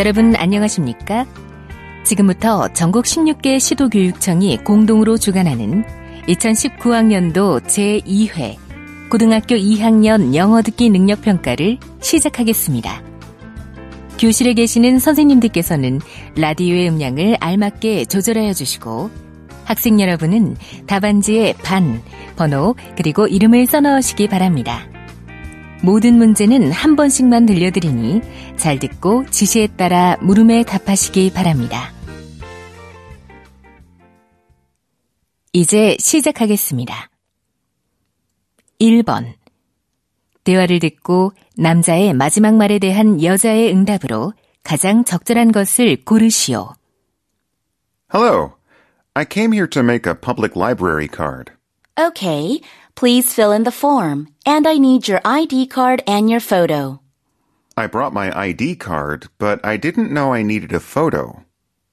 여러분 안녕하십니까? 지금부터 전국 16개 시도교육청이 공동으로 주관하는 2019학년도 제2회 고등학교 2학년 영어 듣기 능력평가를 시작하겠습니다. 교실에 계시는 선생님들께서는 라디오의 음량을 알맞게 조절하여 주시고 학생 여러분은 답안지에 반, 번호, 그리고 이름을 써넣으시기 바랍니다. 모든 문제는 한 번씩만 들려드리니 잘 듣고 지시에 따라 물음에 답하시기 바랍니다. 이제 시작하겠습니다. 1번. 대화를 듣고 남자의 마지막 말에 대한 여자의 응답으로 가장 적절한 것을 고르시오. Hello. I came here to make a public library card. Okay, please fill in the form, and I need your ID card and your photo. I brought my ID card, but I didn't know I needed a photo.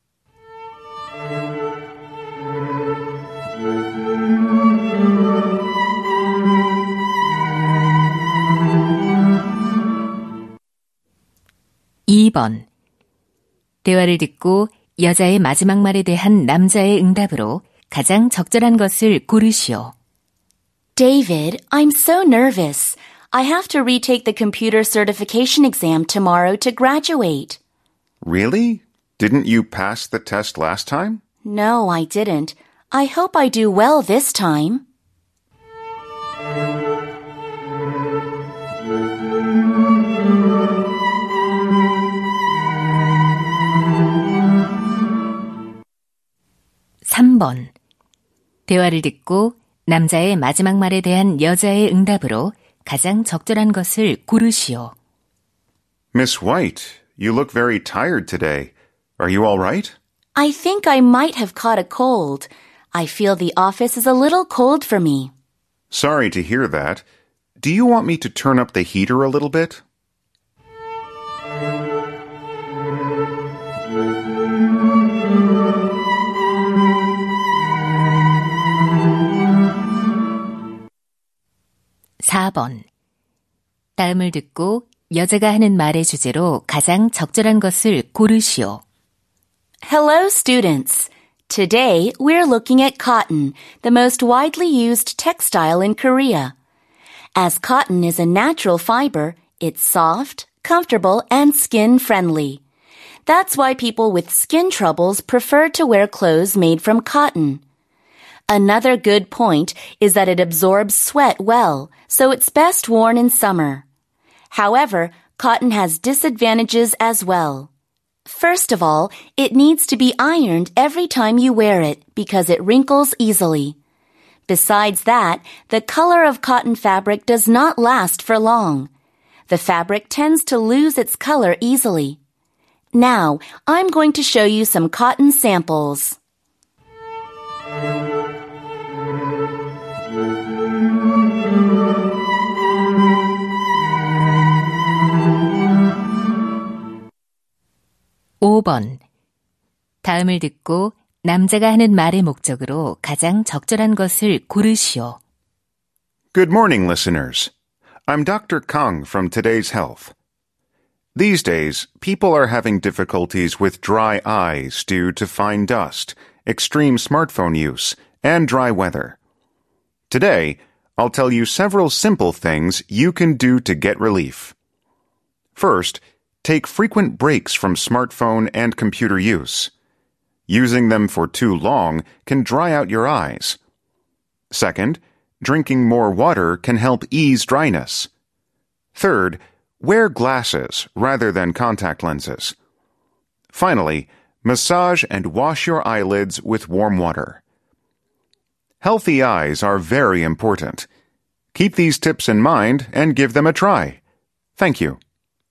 (2번) 대화를 듣고 여자의 마지막 말에 대한 남자의 응답으로 가장 적절한 것을 고르시오. David, I'm so nervous. I have to retake the computer certification exam tomorrow to graduate. Really? Didn't you pass the test last time? No, I didn't. I hope I do well this time. (3번) 대화를 듣고 남자의 마지막 말에 대한 여자의 응답으로 가장 적절한 것을 고르시오. Miss White, you look very tired today. Are you all right? I think I might have caught a cold. I feel the office is a little cold for me. Sorry to hear that. Do you want me to turn up the heater a little bit? (4번) 다음을 듣고 여자가 하는 말의 주제로 가장 적절한 것을 고르시오. Hello, students. Today, we're looking at cotton, the most widely used textile in Korea. As cotton is a natural fiber, it's soft, comfortable, and skin-friendly. That's why people with skin troubles prefer to wear clothes made from cotton. Another good point is that it absorbs sweat well, so it's best worn in summer. However, cotton has disadvantages as well. First of all, it needs to be ironed every time you wear it because it wrinkles easily. Besides that, the color of cotton fabric does not last for long. The fabric tends to lose its color easily. Now, I'm going to show you some cotton samples. (5번) 다음을 듣고 남자가 하는 말의 목적으로 가장 적절한 것을 고르시오. Good morning, listeners. I'm Dr. Kang from Today's Health. These days, people are having difficulties with dry eyes due to fine dust, extreme smartphone use, and dry weather. Today, I'll tell you several simple things you can do to get relief. First, take frequent breaks from smartphone and computer use. Using them for too long can dry out your eyes. Second, drinking more water can help ease dryness. Third, wear glasses rather than contact lenses. Finally, massage and wash your eyelids with warm water. Healthy eyes are very important. Keep these tips in mind and give them a try. Thank you.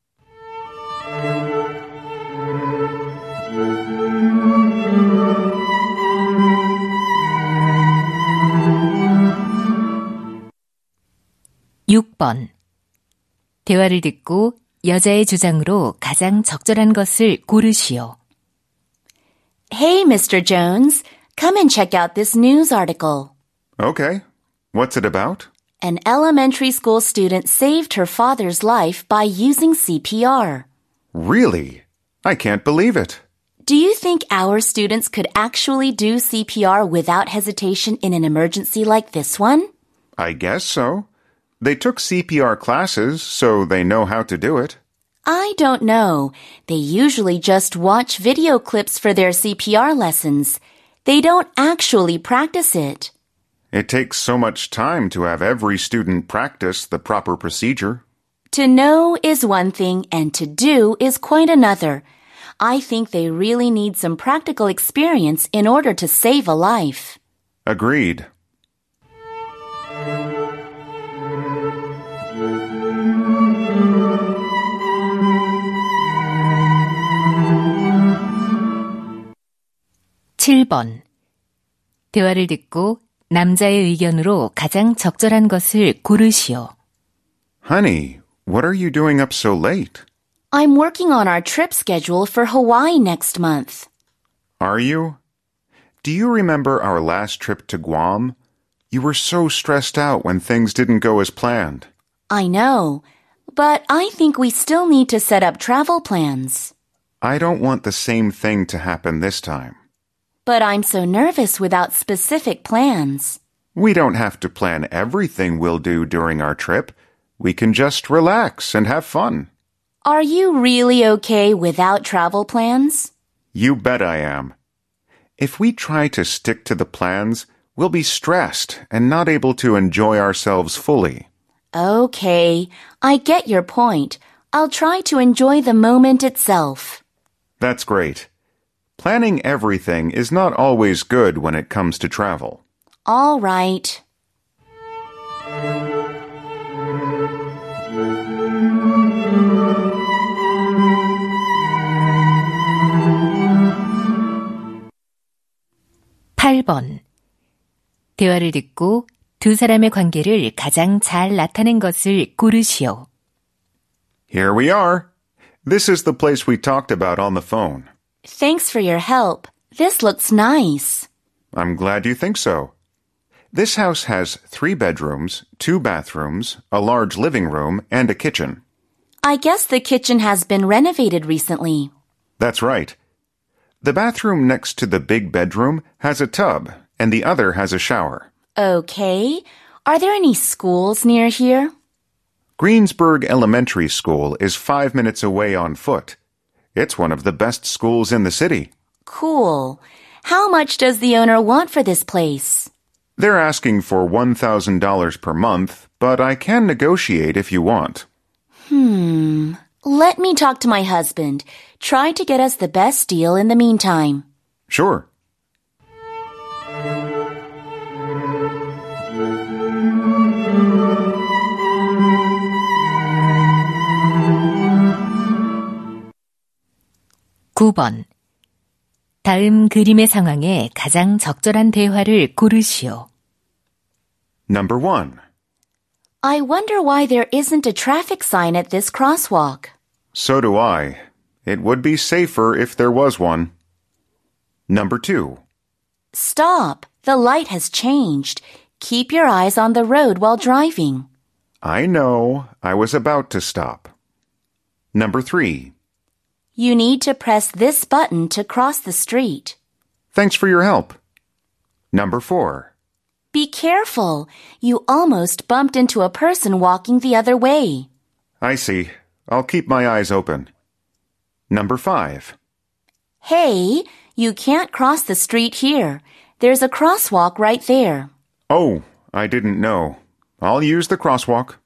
(6번) 대화를 듣고 여자의 주장으로 가장 적절한 것을 고르시오. Hey, Mr. Jones, come and check out this news article. Okay. What's it about? An elementary school student saved her father's life by using CPR. Really? I can't believe it. Do you think our students could actually do CPR without hesitation in an emergency like this one? I guess so. They took CPR classes, so they know how to do it. I don't know. They usually just watch video clips for their CPR lessons. They don't actually practice it. It takes so much time to have every student practice the proper procedure. To know is one thing and to do is quite another. I think they really need some practical experience in order to save a life. Agreed. (7번) 대화를 듣고 남자의 의견으로 가장 적절한 것을 고르시오. Honey, what are you doing up so late? I'm working on our trip schedule for Hawaii next month. Are you? Do you remember our last trip to Guam? You were so stressed out when things didn't go as planned. I know, but I think we still need to set up travel plans. I don't want the same thing to happen this time. But I'm so nervous without specific plans. We don't have to plan everything we'll do during our trip. We can just relax and have fun. Are you really okay without travel plans? You bet I am. If we try to stick to the plans, we'll be stressed and not able to enjoy ourselves fully. Okay, I get your point. I'll try to enjoy the moment itself. That's great. Planning everything is not always good when it comes to travel. All right. (8번) 대화를 듣고 두 사람의 관계를 가장 잘 나타낸 것을 고르시오. Here we are. This is the place we talked about on the phone. Thanks for your help. This looks nice. I'm glad you think so. This house has 3 bedrooms, 2 bathrooms, a large living room, and a kitchen. I guess the kitchen has been renovated recently. That's right. The bathroom next to the big bedroom has a tub, and the other has a shower. Okay. Are there any schools near here? Greensburg Elementary School is 5 minutes away on foot. It's one of the best schools in the city. Cool. How much does the owner want for this place? They're asking for $1,000 per month, but I can negotiate if you want. Let me talk to my husband. Try to get us the best deal in the meantime. Sure. (9번) 다음 그림의 상황에 가장 적절한 대화를 고르시오. Number 1. I wonder why there isn't a traffic sign at this crosswalk. So do I. It would be safer if there was one. Number 2. Stop. The light has changed. Keep your eyes on the road while driving. I know. I was about to stop. Number 3. You need to press this button to cross the street. Thanks for your help. Number 4. Be careful. You almost bumped into a person walking the other way. I see. I'll keep my eyes open. Number 5. Hey, you can't cross the street here. There's a crosswalk right there. Oh, I didn't know. I'll use the crosswalk.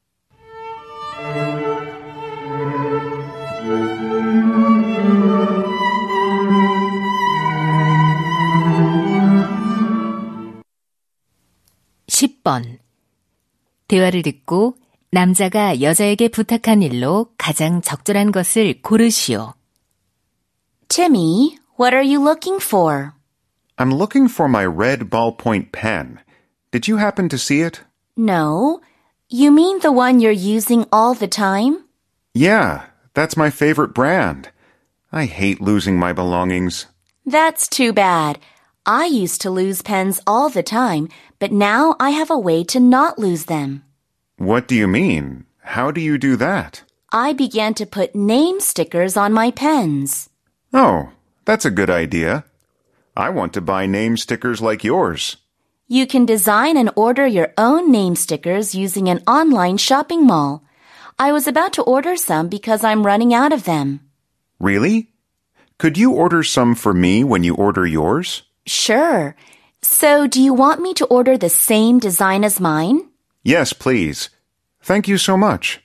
(10번) 대화를 듣고 남자가 여자에게 부탁한 일로 가장 적절한 것을 고르시오. Timmy, what are you looking for? I'm looking for my red ballpoint pen. Did you happen to see it? No. You mean the one you're using all the time? Yeah, that's my favorite brand. I hate losing my belongings. That's too bad. I used to lose pens all the time, but now I have a way to not lose them. What do you mean? How do you do that? I began to put name stickers on my pens. Oh, that's a good idea. I want to buy name stickers like yours. You can design and order your own name stickers using an online shopping mall. I was about to order some because I'm running out of them. Really? Could you order some for me when you order yours? Sure. So, do you want me to order the same design as mine? Yes, please. Thank you so much.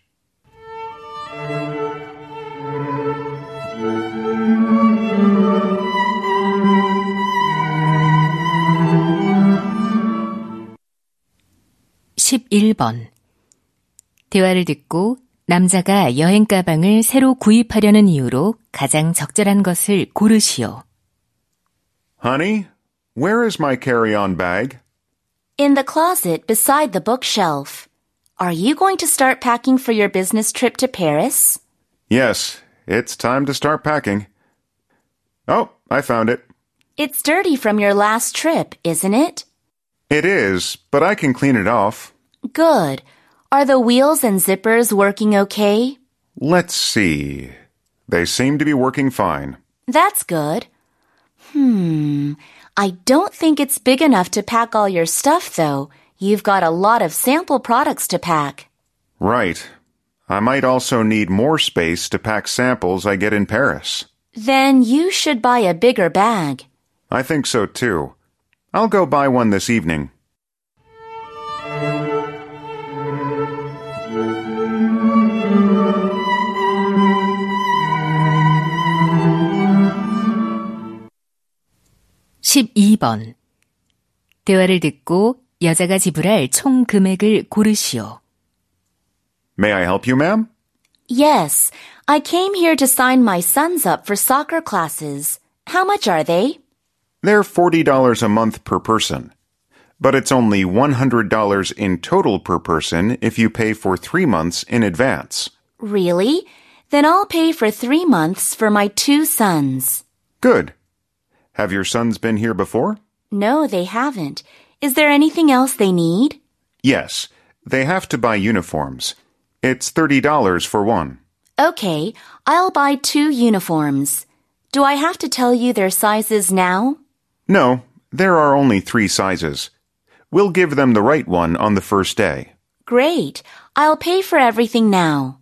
(11번) 대화를 듣고 남자가 여행 가방을 새로 구입하려는 이유로 가장 적절한 것을 고르시오. Honey, where is my carry-on bag? In the closet beside the bookshelf. Are you going to start packing for your business trip to Paris? Yes, it's time to start packing. Oh, I found it. It's dirty from your last trip, isn't it? It is, but I can clean it off. Good. Are the wheels and zippers working okay? Let's see. They seem to be working fine. That's good. I don't think it's big enough to pack all your stuff, though. You've got a lot of sample products to pack. Right. I might also need more space to pack samples I get in Paris. Then you should buy a bigger bag. I think so, too. I'll go buy one this evening. (12번) 대화를 듣고 여자가 지불할 총 금액을 고르시오. May I help you, ma'am? Yes, I came here to sign my sons up for soccer classes. How much are they? They're $40 a month per person. But it's only $100 in total per person if you pay for 3 months in advance. Really? Then I'll pay for 3 months for my 2 sons. Good. Have your sons been here before? No, they haven't. Is there anything else they need? Yes. They have to buy uniforms. It's $30 for one. Okay, I'll buy 2 uniforms. Do I have to tell you their sizes now? No, there are only 3 sizes. We'll give them the right one on the first day. Great. I'll pay for everything now.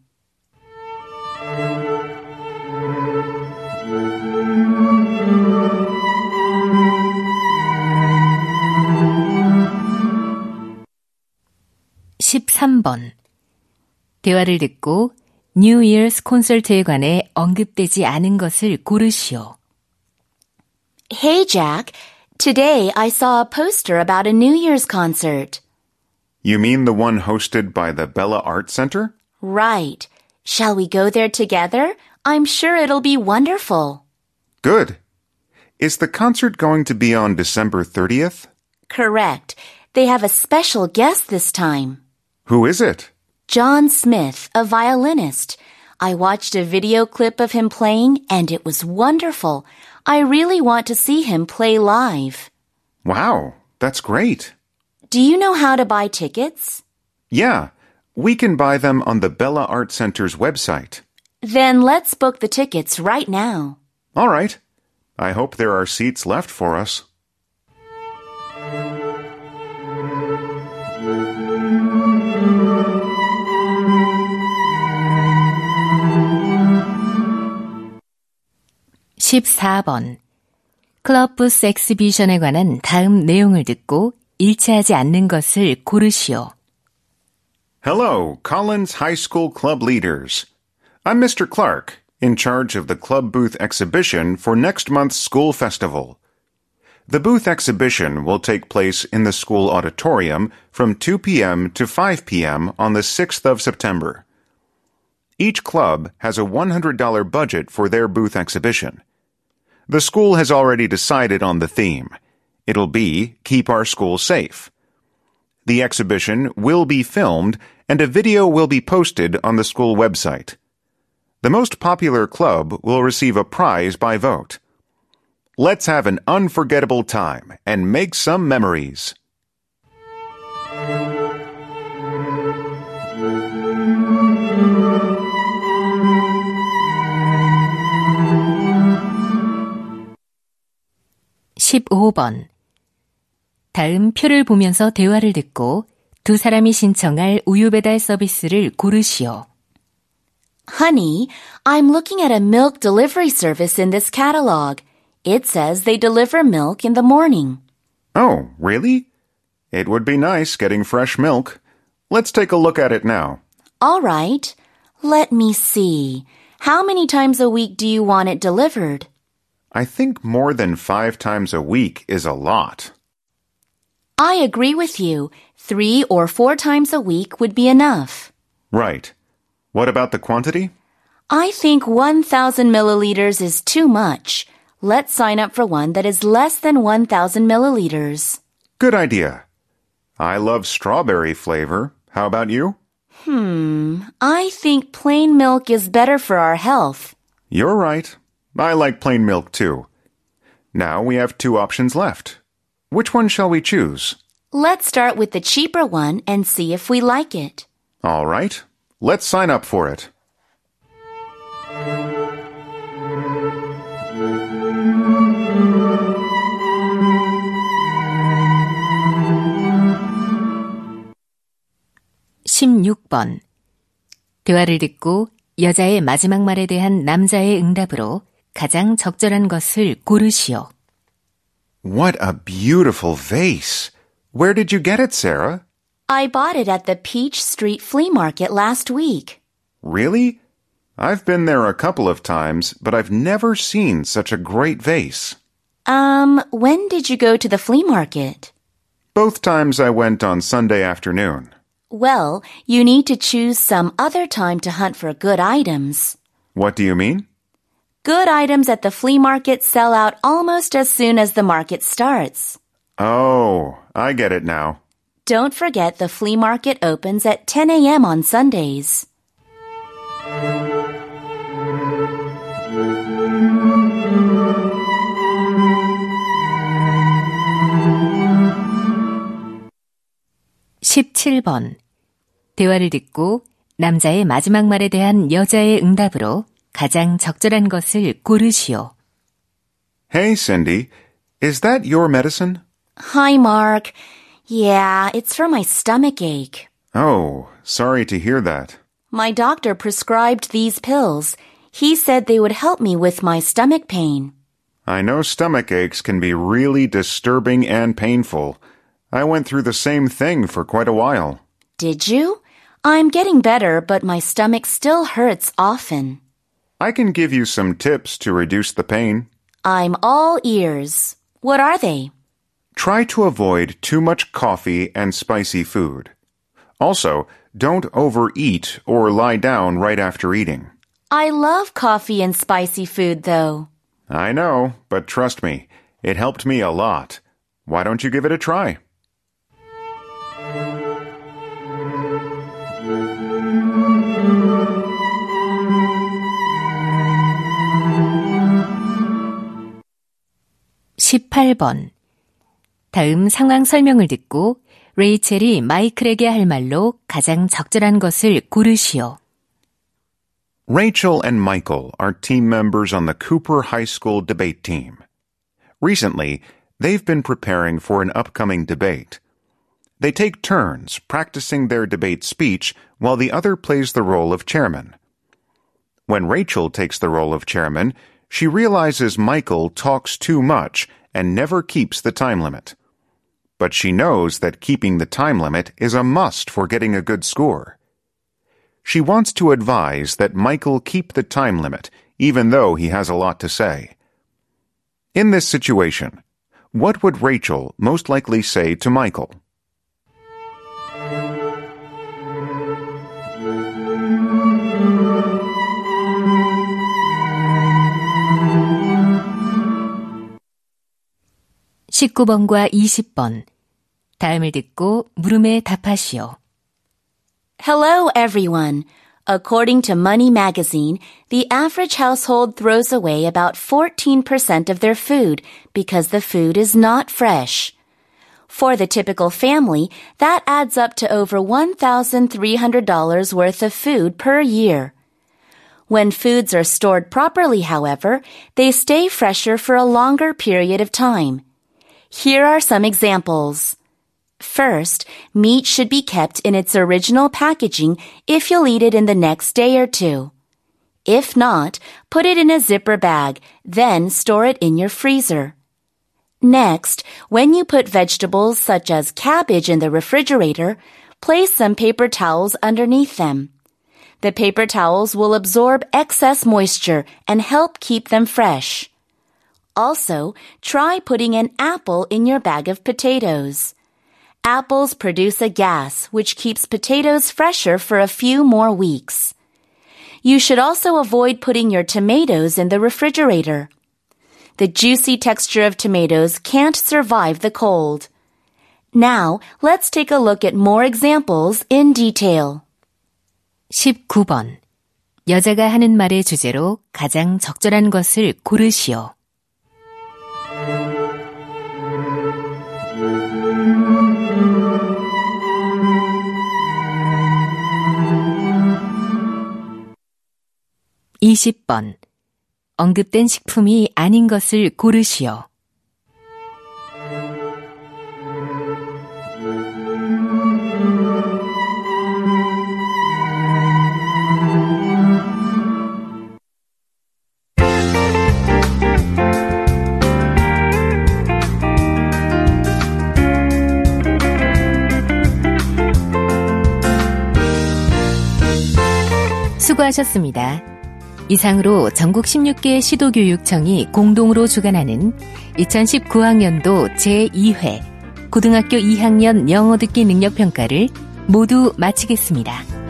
(13번) 대화를 듣고 New Year's 콘서트에 관해 언급되지 않은 것을 고르시오. Hey, Jack. Today I saw a poster about a New Year's concert. You mean the one hosted by the Bella Art Center? Right. Shall we go there together? I'm sure it'll be wonderful. Good. Is the concert going to be on December 30th? Correct. They have a special guest this time. Who is it? John Smith, a violinist. I watched a video clip of him playing, and it was wonderful. I really want to see him play live. Wow, that's great. Do you know how to buy tickets? Yeah, we can buy them on the Bella Art Center's website. Then let's book the tickets right now. All right. I hope there are seats left for us. (14번) 클럽 부스 엑스비션에 관한 다음 내용을 듣고 일치하지 않는 것을 고르시오. Hello, Collins High School Club leaders. I'm Mr. Clark, in charge of the club booth exhibition for next month's school festival. The booth exhibition will take place in the school auditorium from 2 p.m. to 5 p.m. on the 6th of September. Each club has a $100 budget for their booth exhibition. The school has already decided on the theme. It'll be Keep Our School Safe. The exhibition will be filmed and a video will be posted on the school website. The most popular club will receive a prize by vote. Let's have an unforgettable time and make some memories. 15번. 다음 표를 보면서 대화를 듣고 두 사람이 신청할 우유 배달 서비스를 고르시오. Honey, I'm looking at a milk delivery service in this catalog. It says they deliver milk in the morning. Oh, really? It would be nice getting fresh milk. Let's take a look at it now. All right. Let me see. How many times a week do you want it delivered? I think more than 5 times a week is a lot. I agree with you. 3 or 4 times a week would be enough. Right. What about the quantity? I think 1,000 milliliters is too much. Let's sign up for one that is less than 1,000 milliliters. Good idea. I love strawberry flavor. How about you? I think plain milk is better for our health. You're right. I like plain milk too. Now we have 2 options left. Which one shall we choose? Let's start with the cheaper one and see if we like it. All right. Let's sign up for it. (16번) 대화를 듣고 여자의 마지막 말에 대한 남자의 응답으로 가장 적절한 것을 고르시오. What a beautiful vase. Where did you get it, Sarah? I bought it at the Peach Street Flea Market last week. Really? I've been there a couple of times, but I've never seen such a great vase. When did you go to the flea market? Both times I went on Sunday afternoon. Well, you need to choose some other time to hunt for good items. What do you mean? Good items at the flea market sell out almost as soon as the market starts. Oh, I get it now. Don't forget the flea market opens at 10 a.m. on Sundays. (17번) 대화를 듣고 남자의 마지막 말에 대한 여자의 응답으로 가장 적절한 것을 고르시오. Hey, Cindy. Is that your medicine? Hi, Mark. Yeah, it's for my stomach ache. Oh, sorry to hear that. My doctor prescribed these pills. He said they would help me with my stomach pain. I know stomach aches can be really disturbing and painful. I went through the same thing for quite a while. Did you? I'm getting better, but my stomach still hurts often. I can give you some tips to reduce the pain. I'm all ears. What are they? Try to avoid too much coffee and spicy food. Also, don't overeat or lie down right after eating. I love coffee and spicy food, though. I know, but trust me, it helped me a lot. Why don't you give it a try? (18번) 다음 상황 설명을 듣고 레이첼이 마이클에게 할 말로 가장 적절한 것을 고르시오. Rachel and Michael are team members on the Cooper High School debate team. Recently, they've been preparing for an upcoming debate. They take turns practicing their debate speech while the other plays the role of chairman. When Rachel takes the role of chairman, she realizes Michael talks too much and never keeps the time limit. But she knows that keeping the time limit is a must for getting a good score. She wants to advise that Michael keep the time limit, even though he has a lot to say. In this situation, what would Rachel most likely say to Michael? (19번과 20번) 다음을 듣고 물음에 답하시오. Hello, everyone. According to Money Magazine, the average household throws away about 14% of their food because the food is not fresh. For the typical family, that adds up to over $1,300 worth of food per year. When foods are stored properly, however, they stay fresher for a longer period of time. Here are some examples. First, meat should be kept in its original packaging if you'll eat it in the next day or two. If not, put it in a zipper bag, then store it in your freezer. Next, when you put vegetables such as cabbage in the refrigerator, place some paper towels underneath them. The paper towels will absorb excess moisture and help keep them fresh. Also, try putting an apple in your bag of potatoes. Apples produce a gas which keeps potatoes fresher for a few more weeks. You should also avoid putting your tomatoes in the refrigerator. The juicy texture of tomatoes can't survive the cold. Now, let's take a look at more examples in detail. 19번. 여자가 하는 말의 주제로 가장 적절한 것을 고르시오. 20번. 언급된 식품이 아닌 것을 고르시오. '수고하셨습니다. 이상으로 전국 16개 시도교육청이 공동으로 주관하는 2019학년도 제2회 고등학교 2학년 영어 듣기 능력평가를 모두 마치겠습니다.